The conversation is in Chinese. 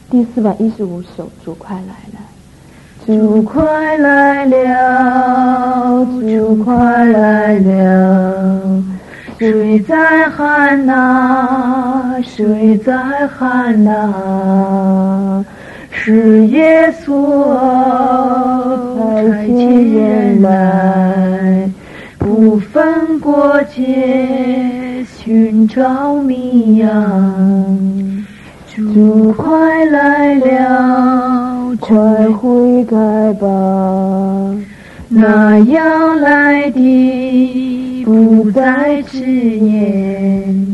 第415首，主快来了。 主快来了，主快来了，谁在喊呐？谁在喊呐？是耶稣差遣人来，不分国界，寻找迷羊。主快来了，快悔改吧！那要来的不再迟延，